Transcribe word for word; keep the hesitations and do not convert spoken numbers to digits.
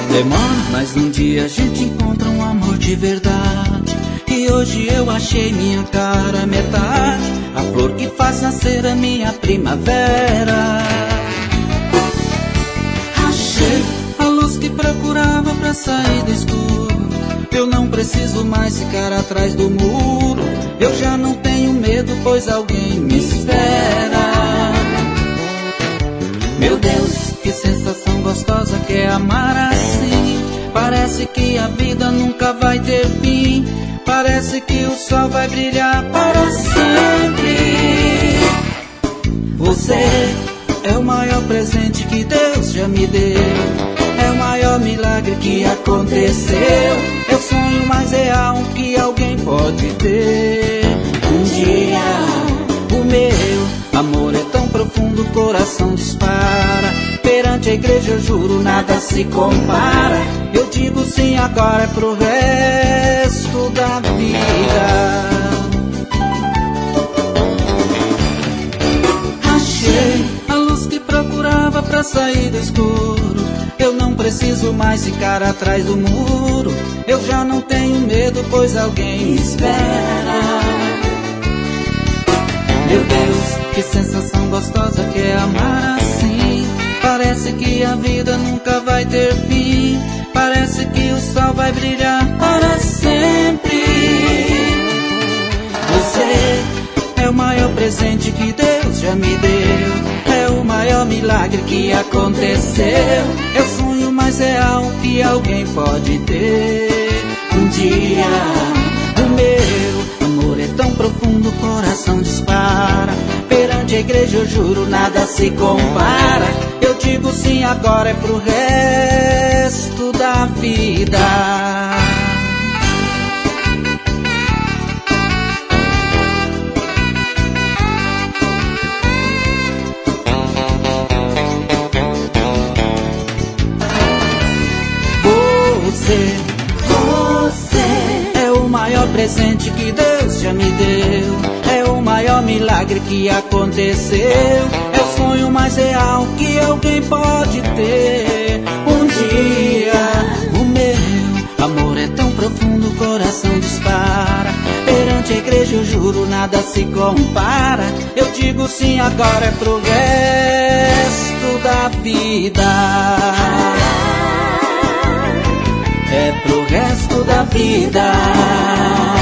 Demora, mas um dia a gente encontra um amor de verdade. E hoje eu achei minha cara metade, a flor que faz nascer a minha primavera. Achei a luz que procurava pra sair do escuro. Eu não preciso mais ficar atrás do muro. Eu já não tenho medo, pois alguém me espera. Meu Deus, que sensação gostosa que é amar assim. Parece que a vida nunca vai ter fim. Parece que o sol vai brilhar para sempre. Você é o maior presente que Deus já me deu. É o maior milagre que aconteceu. É o sonho mais real que alguém pode ter. Um dia o meu amor é tão profundo, o coração dispara. Perante a igreja eu juro, nada se compara. Eu digo sim agora, é pro resto da vida. Achei a luz que procurava pra sair do escuro. Eu não preciso mais ficar atrás do muro. Eu já não tenho medo, pois alguém me espera. Meu Deus, que sensação gostosa que é amar assim. Parece que a vida nunca vai ter fim. Parece que o sol vai brilhar para sempre. Você é o maior presente que Deus já me deu. É o maior milagre que aconteceu. É o sonho mais real que alguém pode ter. Um dia o meu amor é tão profundo, o coração dispara. Perante a igreja eu juro, nada se compara. Eu digo sim agora, é pro resto da vida. Você, você é o maior presente que Deus já me deu. É o maior milagre que aconteceu. É o sonho mais real que alguém pode ter. Um dia o meu amor é tão profundo, o coração dispara. Perante a igreja eu juro, nada se compara. Eu digo sim agora, é pro resto da vida. É pro resto da vida.